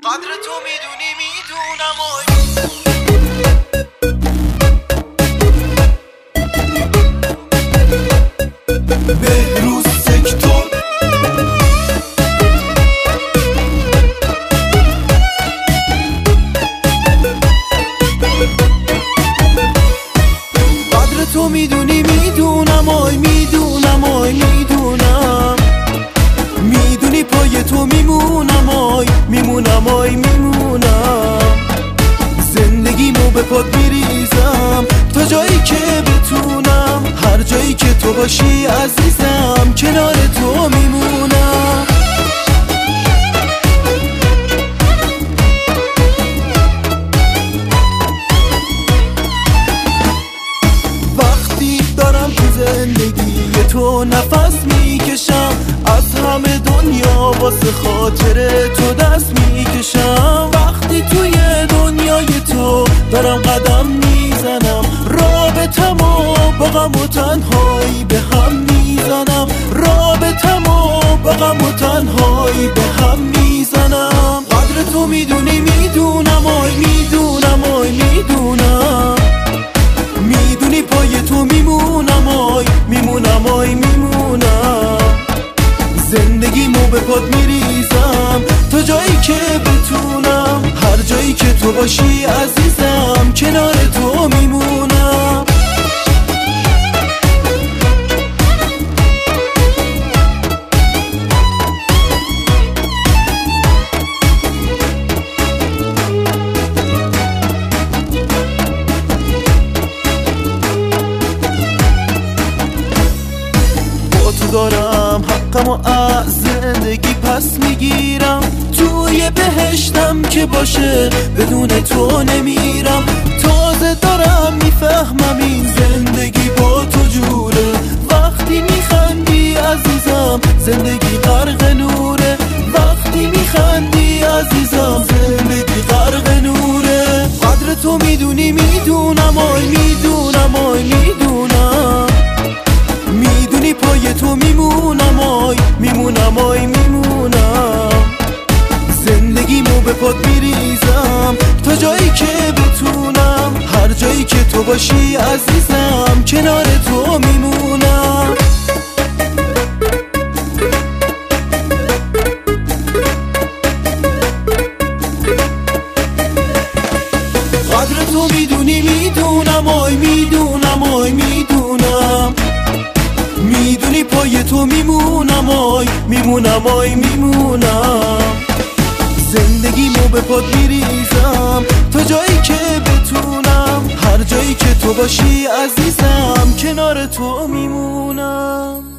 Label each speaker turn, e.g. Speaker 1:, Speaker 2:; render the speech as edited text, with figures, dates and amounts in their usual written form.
Speaker 1: قدر تو میدونی میدونم بهروز سکتور قدر تو میدونی میدونم آی میدونم آی میدونم میدونی پای تو میمونم آی میمونم آی میمونم زندگیمو به پات میریزم تا جایی که بتونم هر جایی که تو باشی عزیزم کنار تو میمونم وقتی دارم تو زندگی تو نفس میکشم از همه دنیا واسه خاطر تو دست میکشم وقتی توی دنیای تو دارم قدم میزنم رابطمو با غم و تنهایی به هم میزنم رابطمو با غم و تنهایی به هم میزنم قدر تو میدونی میدونم آی میدونم آی میدونم میدونی پای تو میمونم آی میمونم آی میمونم زندگیمو به پات میریزم تا جایی که بتونم هر جایی که تو باشی عزیزم کنار تو میمونم با تو دارم حقمو از زندگی پس میگیرم توی بهشتم که باشه بدون تو نمیرم تازه دارم میفهمم این زندگی با تو جوره وقتی میخندی عزیزم زندگی غرق نوره وقتی میخندی عزیزم زندگی غرق نوره قدر تو میدونی میدونم آی میدونم آی میدونم میدونی پای تو میمونم آی میمونم آی میمونم زندگیمو به پات میریزم تا جایی که بتونم هر جایی که تو باشی عزیزم کنار تو میمونم قدر تو میدونی میدونم آی میدونم آی میدونم میدونی پای تو میمونم آی میمونم آی میمونم زندگیمو به پات میریزم تا جایی که بتونم هر جایی که تو باشی عزیزم کنار تو میمونم